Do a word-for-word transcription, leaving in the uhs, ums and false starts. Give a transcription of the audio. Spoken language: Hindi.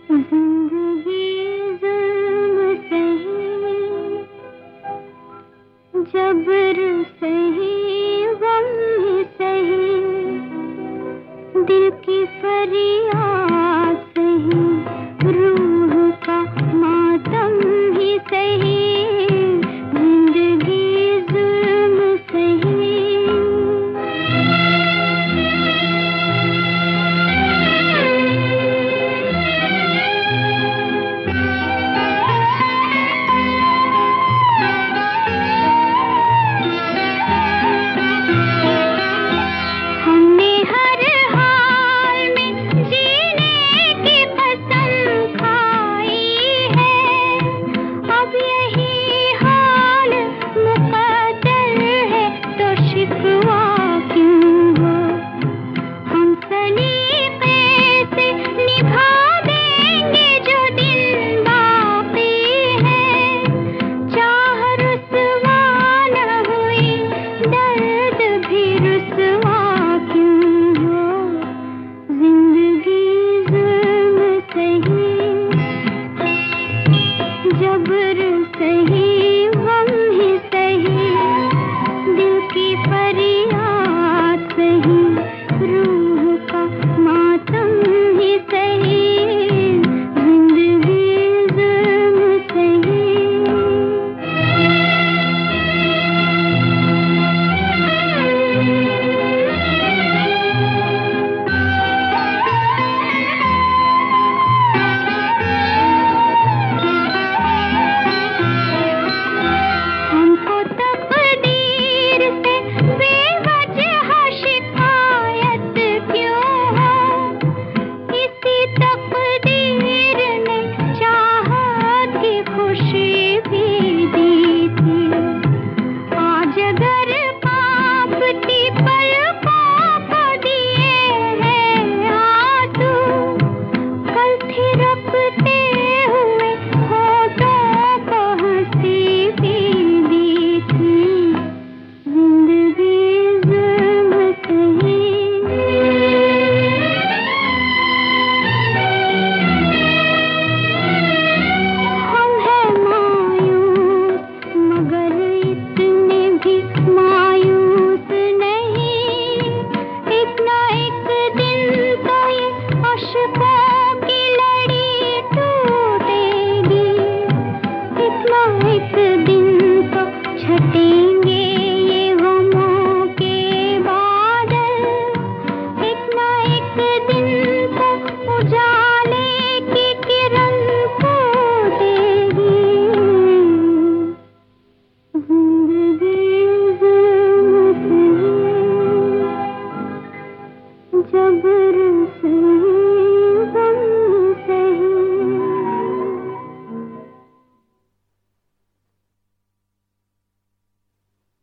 जिंदगी जुल्म सही, जबर सही, गम ही सही, दिल की फरियाद सही, रूह का मातम ही सही, जिंदगी जुल्म सही। जबर सही, गम ही सही, दिल की फरियाद सही, रूह का मातम ही सही, जिंदगी जुल्म सही। आशिक़ों